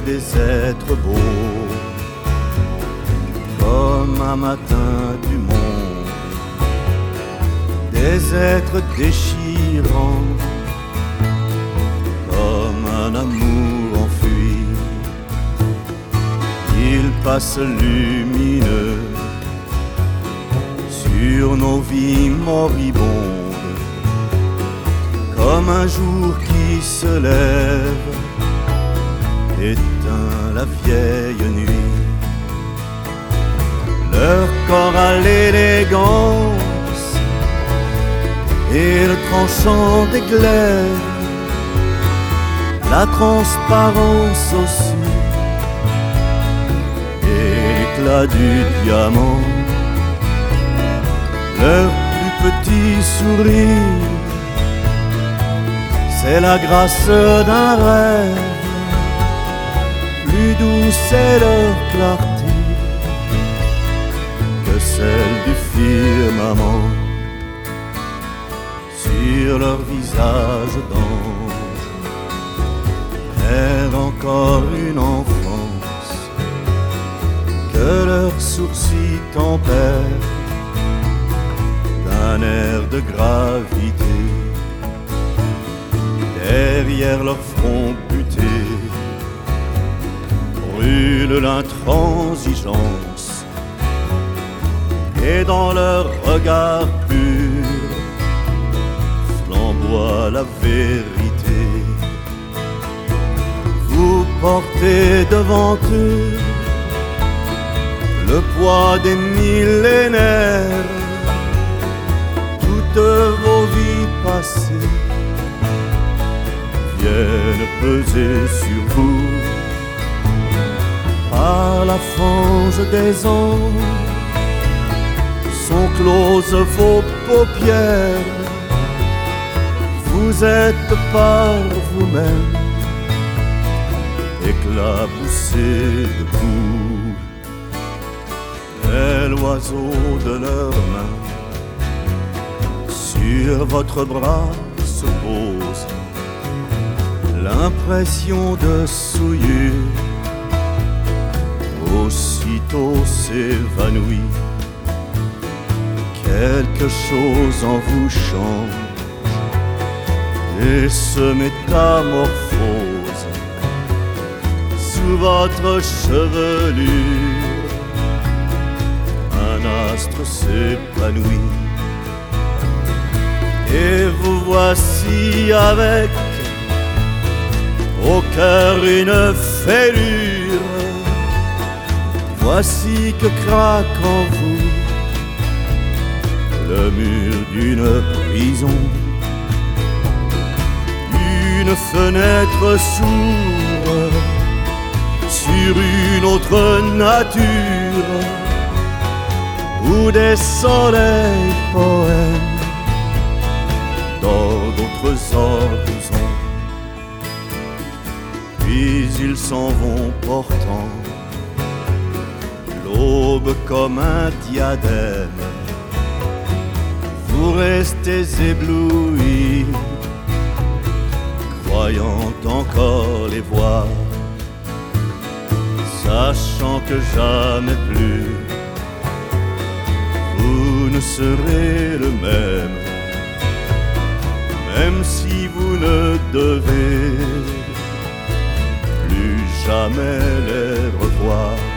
des êtres beaux, comme un matin du monde, des êtres déchirants, comme un amour enfui. Ils passent lumineux sur nos vies moribondes, comme un jour qui se lève, éteint la vieille nuit. Leur corps a l'élégance et le tranchant d'éclair, la transparence aussi, et l'éclat du diamant. Leur plus petit sourire, c'est la grâce d'un rêve, plus douce est leur clarté que celle du firmament. Sur leur visage d'ange erre encore une enfance que leurs sourcils tempèrent d'un air de gravité. Derrière leur front buté brûle l'intransigeance, et dans leur regard pur flamboie la vérité. Vous portez devant eux le poids des millénaires, toutes vos vies passées viennent peser sur vous par la fange des ans. Sont closes vos paupières, vous êtes par vous-même éclaboussés de boue. Et l'oiseau de leurs mains sur votre bras se pose, l'impression de souillure aussitôt s'évanouit. Quelque chose en vous change et se métamorphose sous votre chevelure. Un astre s'épanouit et vous voici avec au cœur une fêlure. Voici que craque en vous le mur d'une prison, une fenêtre s'ouvre sur une autre nature, où des soleils poèmes dans d'autres horizons. Puis ils s'en vont portant l'aube comme un diadème. Vous restez éblouis, croyant encore les voir, sachant que jamais plus vous ne serez le même, même si vous ne devez plus jamais les revoir.